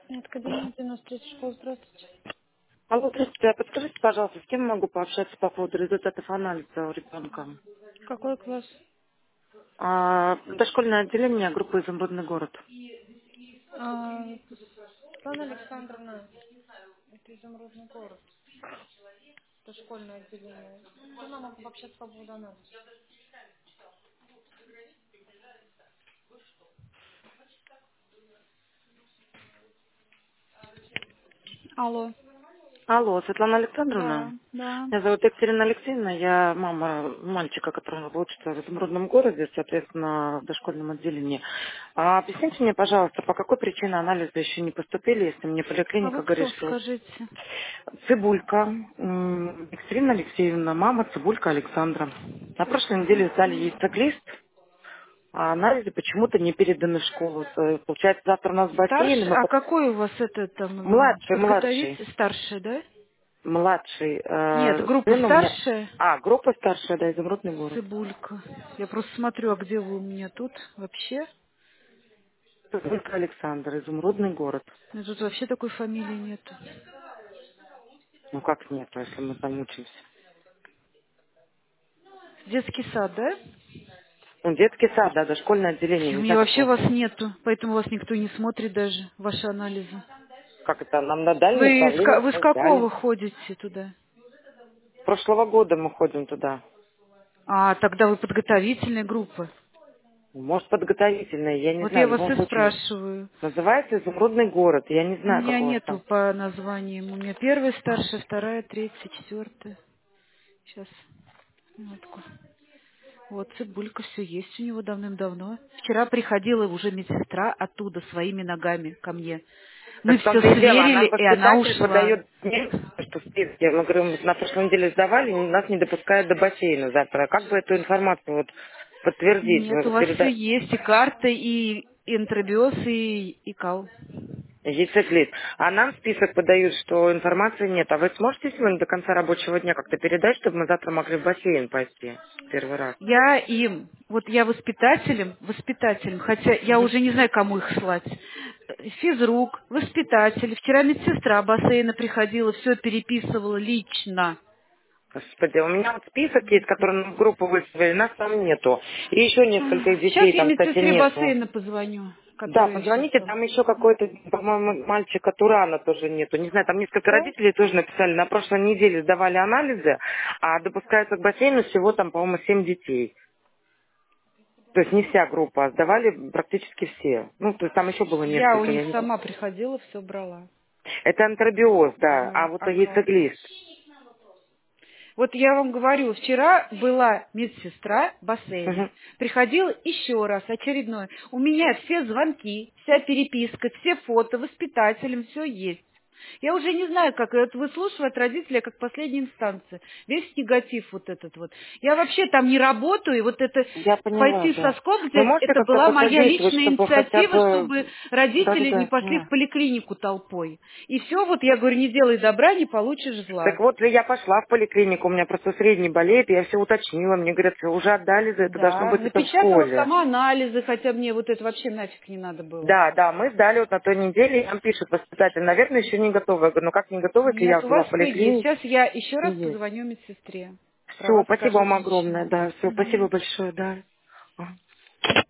Нет, Академия 93 школа, здравствуйте. Алло, здравствуйте. А подскажите, пожалуйста, с кем могу пообщаться по поводу результатов анализа у ребенка? Какой класс? Дошкольное отделение группы «Изумрудный город». А, Светлана Александровна, это изумрудный город, это школьное отделение. С кем я могу пообщаться по поводу анализа? Алло. Алло, Светлана Александровна. Да, да. Меня зовут Екатерина Алексеевна. Я мама мальчика, который учится в «Изумрудном городе», соответственно, в дошкольном отделении. Объясните мне, пожалуйста, по какой причине анализы еще не поступили, если мне А поликлиника вы говорит, кто, что скажите? Цибулька, Екатерина Алексеевна, мама Цибулька Александра. На прошлой неделе сдали яйцеглист, а анализы почему-то не переданы в школу. Получается, завтра у нас бассейн, и Старший? мы А какой у вас это там младший, подготовитель? Старший, да? младший Нет, группа сын у меня. старшая. Группа старшая, да, «Изумрудный город». Цибулька. Я просто смотрю, а где вы у меня тут вообще? Цибулька Александр, «Изумрудный город». Ну, тут вообще такой фамилии нету. Ну как нет, если мы там учимся? Детский сад, да? Ну, детский сад, да, дошкольное отделение, У не меня знаю, как у вообще вас вас там. нету, поэтому вас никто не смотрит даже, ваши анализы. Как это, нам на дальнее Вы управление вы с мы взяли. какого ходите туда? С прошлого года мы ходим туда. А, тогда вы подготовительная группа. Может, подготовительное, я не Вот я знаю, в вас любом и случае. спрашиваю. Называется «Изумрудный город». Я не У знаю, меня как у вас нету там. по названиям. У меня первая, старшая, вторая, третья, четвертая. Сейчас, минутку. Вот, цибулька, все есть у него давным-давно. Вчера приходила уже медсестра оттуда своими ногами ко мне. Мы Так в все том-то и дело, а сверили, нам и она воспитатель ушла. подает что в списке. Мы говорим, вот на прошлой неделе сдавали, нас не допускают до бассейна завтра. Как бы эту информацию вот подтвердить? Нет, у вас все есть, и карта, и интробиоз, и кал. Яйцеклист. А нам список подают, что информации нет. А вы сможете сегодня до конца рабочего дня как-то передать, чтобы мы завтра могли в бассейн пойти первый раз? Я им, вот я воспитателем, хотя я Мгм. уже не знаю, кому их слать. Физрук, воспитатель. Вчера медсестра бассейна приходила, все переписывала лично. Господи, у меня вот список есть, который нам в группу выставили, нас там нету. И еще несколько Сейчас детей я там, кстати, медсестре нету. бассейна позвоню, Да, которая сейчас позвоните, там. там еще какой-то, по-моему, мальчика Турана тоже нету. Не знаю, там несколько Да? родителей тоже написали, на прошлой неделе сдавали анализы, а допускается к бассейну всего там, по-моему, 7 детей. То есть не вся группа, а сдавали практически все. Ну, то есть там еще было Я у несколько, них я не знаю. сама приходила, все брала. Это антрабиоз, да, а Вот, вот акал. яйцеглист. Вот я вам говорю, вчера была медсестра бассейна. Мгм. Приходила еще раз, очередной. У меня все звонки, вся переписка, все фото, воспитателям, все есть. Я уже не знаю, как это выслушивать родителей, как последняя инстанция. Весь негатив вот этот вот. Я вообще там не работаю, и вот это Я поняла, пойти да. соскок Вы взять, можете это как-то была моя посодействовать, личная чтобы хотя инициатива, чтобы бы... родители не Да-да-да, пошли в поняла. поликлинику толпой. И все, вот я говорю, не делай добра, не получишь зла. Так вот, я пошла в поликлинику, у меня просто средний болеет, я все уточнила, мне говорят, уже отдали за это, должно Да, быть это в напечатала школе. сама анализы, хотя мне вот это вообще нафиг не надо было. Да, да, мы сдали вот на той неделе, и нам пишет воспитатель, наверное, еще не готовы. Я говорю, ну как не готовы, если я Нет, у была вас в все есть. поликлинике? Сейчас я еще Всё раз есть. позвоню медсестре. Про Все, вас спасибо скажу вам огромное, лично. да, все, Мгм. спасибо большое, да. Ага.